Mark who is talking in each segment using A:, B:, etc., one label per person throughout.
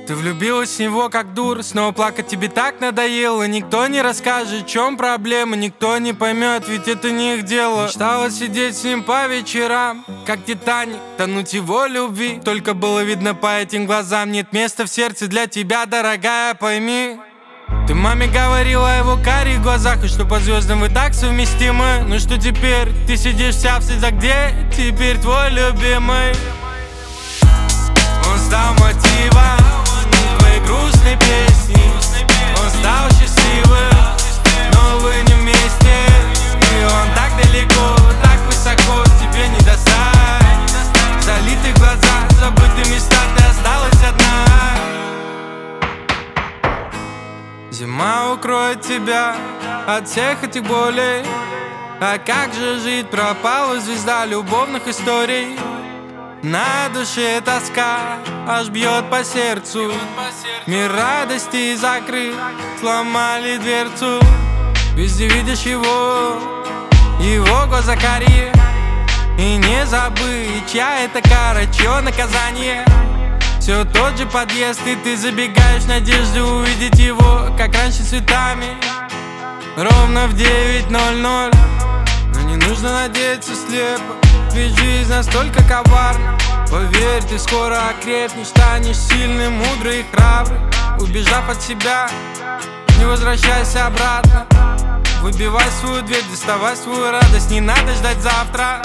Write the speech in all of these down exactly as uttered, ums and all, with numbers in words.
A: Ты влюбилась в него как дур, снова плакать тебе так надоело. Никто не расскажет, в чем проблема, никто не поймет, ведь это не их дело. Мечтала сидеть с ним по вечерам, как Титаник, тонуть его любви. Только было видно по этим глазам, нет места в сердце для тебя, дорогая, пойми. Ты маме говорила о его карих глазах, и что по звездам вы так совместимы. Ну что теперь? Ты сидишь вся в слезах, где теперь твой любимый? Он стал мотивом твоей грустной песни. Он стал счастливым, но вы не вместе. И он так далеко, так высоко, тебе не достать. В залитых глазах, забытые места, ты осталась одна. Зима укроет тебя от всех этих болей. А как же жить, пропала звезда любовных историй. На душе тоска аж бьет по сердцу. Мир радости закрыт, сломали дверцу. Везде видишь его, его глаза карие. И не забыть, чья это кара, чье наказание. Все тот же подъезд, и ты забегаешь в надежде увидеть его, как раньше, цветами. Ровно в девять ноль ноль. Но не нужно надеяться слепо, ведь жизнь настолько коварна. Поверь, ты скоро окрепнешь, станешь сильным, мудрый и храбрый. Убежав от себя, не возвращайся обратно. Выбивай свою дверь, доставай свою радость, не надо ждать завтра.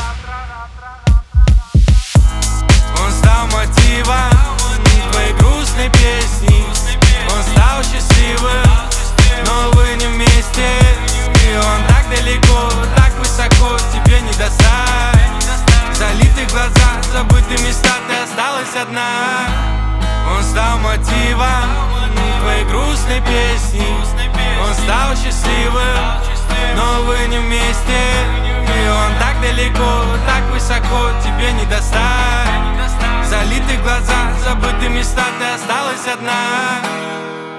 A: Он стал мотивом твоей грустной песни. Он стал счастливым, но вы не вместе. И он так далеко, так высоко, тебе не достать. В залитых глазах, забытые места, ты осталась одна. Он стал мотивом твоей грустной песни. Он стал счастливым, но вы не вместе. И он так далеко, так высоко, тебе не достать. В залитых глазах, забытые места, ты осталась одна.